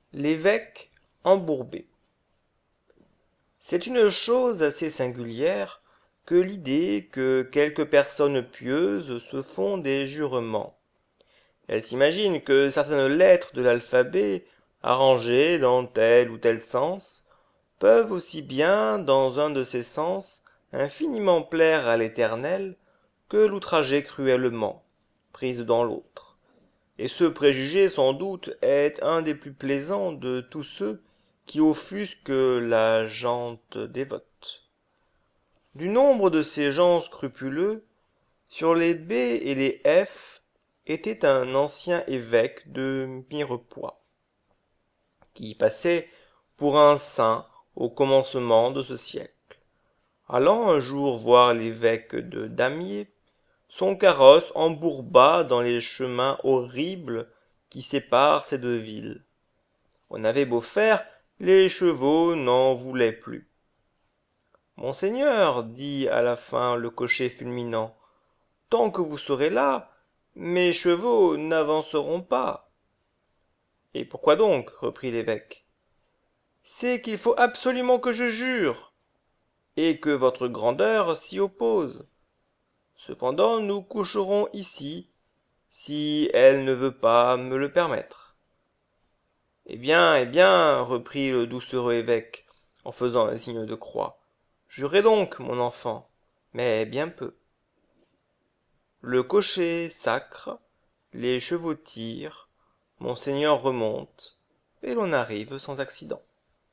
L'évêque embourbé. C'est une chose assez singulière que l'idée que quelques personnes pieuses se font des jurements. Elles s'imaginent que certaines lettres de l'alphabet, arrangées dans tel ou tel sens, peuvent aussi bien, dans un de ces sens, infiniment plaire à l'Éternel, que l'outrager cruellement, prise dans l'autre. Et ce préjugé, sans doute, est un des plus plaisants de tous ceux qui offusquent la gent dévote. Du nombre de ces gens scrupuleux, sur les B et les F était un ancien évêque de Mirepoix, qui passait pour un saint au commencement de ce siècle. Allant un jour voir l'évêque de Damiers, son carrosse embourba dans les chemins horribles qui séparent ces deux villes. On avait beau faire, les chevaux n'en voulaient plus. Monseigneur, dit à la fin le cocher fulminant, tant que vous serez là, mes chevaux n'avanceront pas. Et pourquoi donc? Reprit l'évêque. C'est qu'il faut absolument que je jure, et que votre grandeur s'y oppose. Cependant, nous coucherons ici, si elle ne veut pas me le permettre. Eh bien, reprit le doucereux évêque, en faisant un signe de croix. Jurez donc, mon enfant, mais bien peu. Le cocher sacre, les chevaux tirent, Monseigneur remonte, et l'on arrive sans accident.